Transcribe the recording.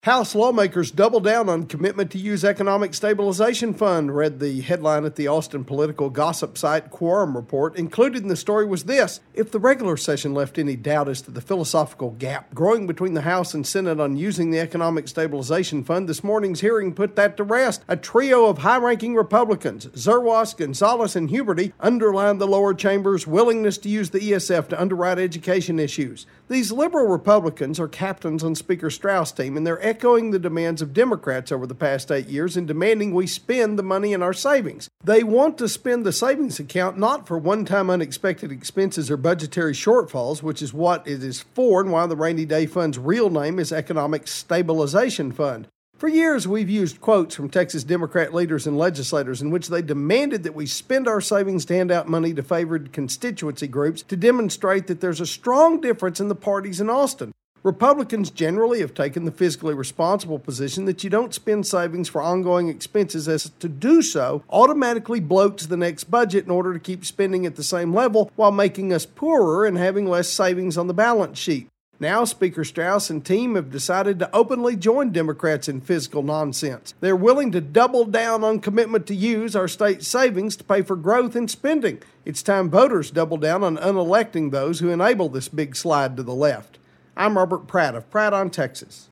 House lawmakers double down on commitment to use Economic Stabilization Fund, read the headline at the Austin political gossip site Quorum Report. Included in the story was this: if the regular session left any doubt as to the philosophical gap growing between the House and Senate on using the Economic Stabilization Fund, this morning's hearing put that to rest. A trio of high-ranking Republicans, Zerwas, Gonzalez, and Huberty, underlined the lower chamber's willingness to use the ESF to underwrite education issues. These liberal Republicans are captains on Speaker Strauss' team, and they're echoing the demands of Democrats over the past 8 years in demanding we spend the money in our savings. They want to spend the savings account not for one-time unexpected expenses or budgetary shortfalls, which is what it is for and why the Rainy Day Fund's real name is Economic Stabilization Fund. For years, we've used quotes from Texas Democrat leaders and legislators in which they demanded that we spend our savings to hand out money to favored constituency groups to demonstrate that there's a strong difference in the parties in Austin. Republicans generally have taken the fiscally responsible position that you don't spend savings for ongoing expenses, as to do so automatically bloats the next budget in order to keep spending at the same level while making us poorer and having less savings on the balance sheet. Now, Speaker Strauss and team have decided to openly join Democrats in fiscal nonsense. They're willing to double down on commitment to use our state savings to pay for growth and spending. It's time voters double down on unelecting those who enable this big slide to the left. I'm Robert Pratt of Pratt on Texas.